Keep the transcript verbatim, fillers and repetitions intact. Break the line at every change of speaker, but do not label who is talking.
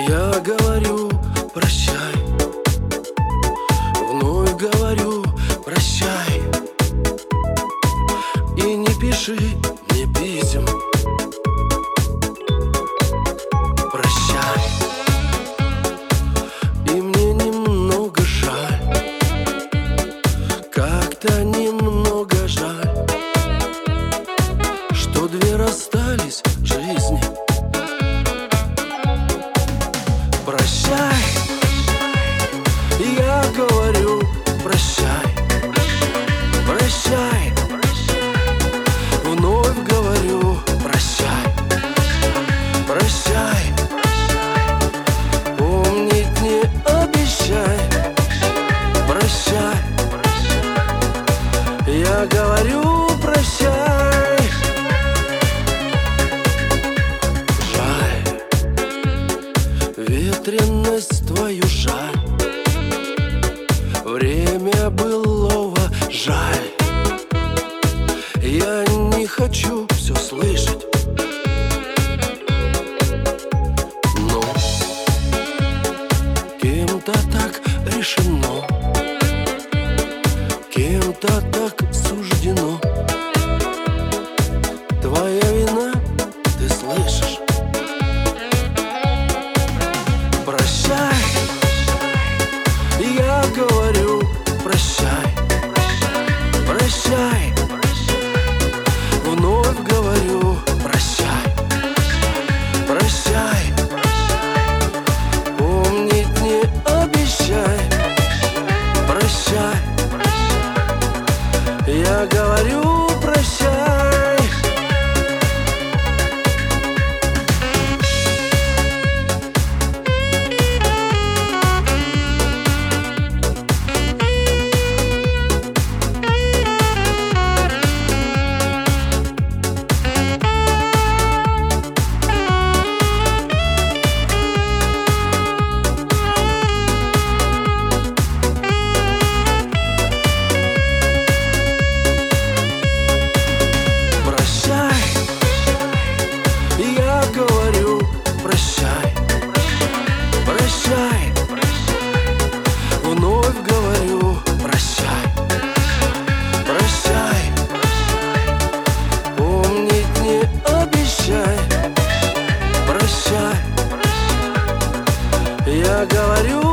Я говорю прощай, вновь говорю прощай. И не пиши мне писем. Прощай. И мне немного жаль, как-то немного жаль, что две расстались в жизни. Прощай, я говорю прощай, прощай, вновь говорю прощай, прощай, помнить не обещай, прощай, я говорю прощай. Жаль, ветренность твою жаль, время былого жаль. Я не хочу все слышать, но кем-то так решено, кем-то так суждено. Твоя вина, ты слышишь? Прощай, я говорю прощай, прощай, вновь говорю прощай, прощай, помнить не обещай, прощай, я говорю прощай. Я говорю прощай, прощай, вновь говорю прощай, прощай, помнить не обещай, прощай, я говорю